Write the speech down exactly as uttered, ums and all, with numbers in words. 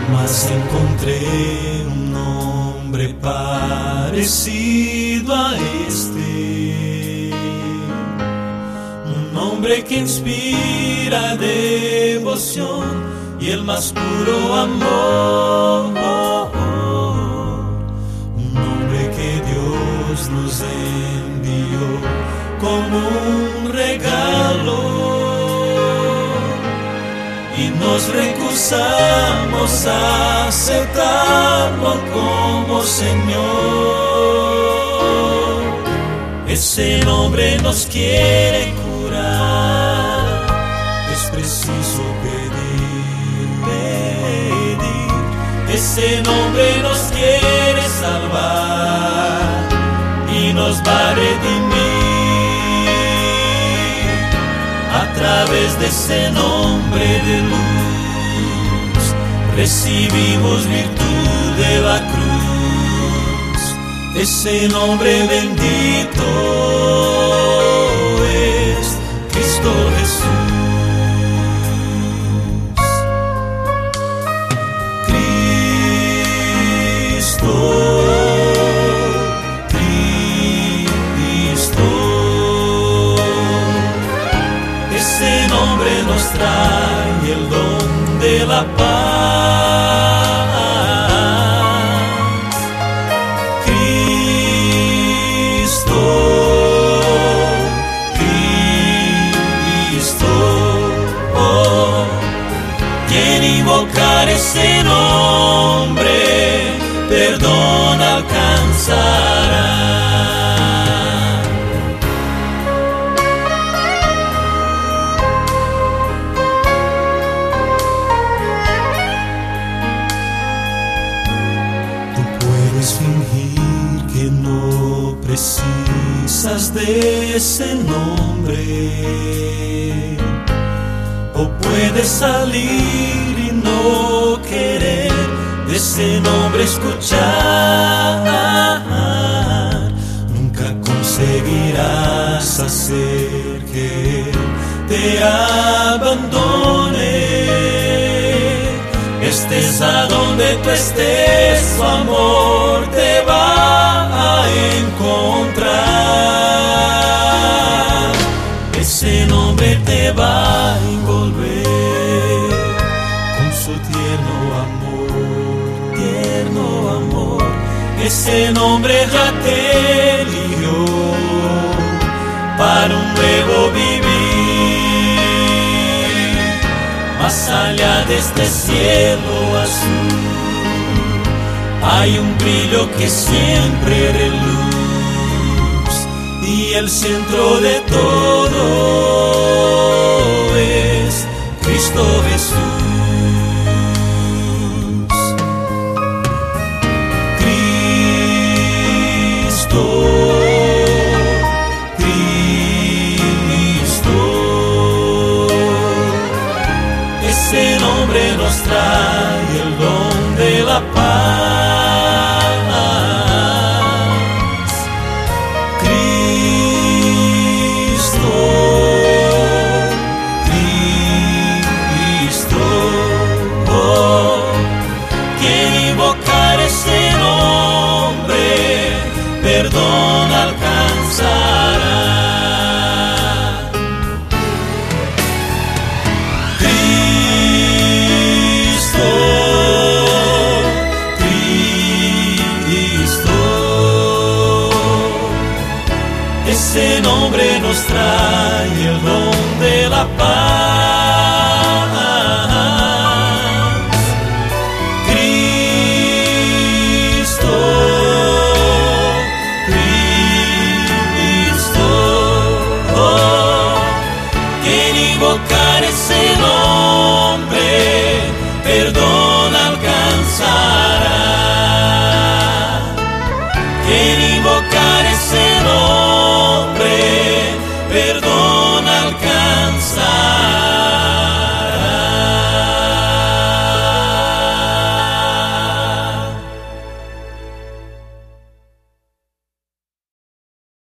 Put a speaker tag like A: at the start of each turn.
A: Mas encontré un nombre parecido a este, un nombre que inspira devoción y el más puro amor, un nombre que Dios nos envió como un regalo, y nos recusamos a aceptarlo como Señor. Ese nombre nos quiere curar, es preciso pedir, pedir. Ese nombre nos quiere salvar y nos va a redimir. A través de ese nombre de luz recibimos virtud de la cruz. Ese nombre bendito es Cristo Jesús. Cristo, Cristo, ese nombre nos trae el don de la paz. Cristo, Cristo, oh, quien invocar ese nombre, perdón alcanzará. Fingir que no precisas de ese nombre, o puedes salir y no querer de ese nombre escuchar. Nunca conseguirás hacer que Él te abandone. Estés a donde tú estés, su amor te va a encontrar. Ese nombre te va a envolver con su tierno amor, tierno amor. Ese nombre ya te eligió para un nuevo vivir. Más allá de este cielo azul hay un brillo que siempre reluz, y el centro de todo es Cristo Jesús. Cristo, ese nombre nos trae el don de la paz. Cristo, Cristo, oh, quien invocar ese nombre, perdón alcanzará. Ese nombre nos trae el don de la paz.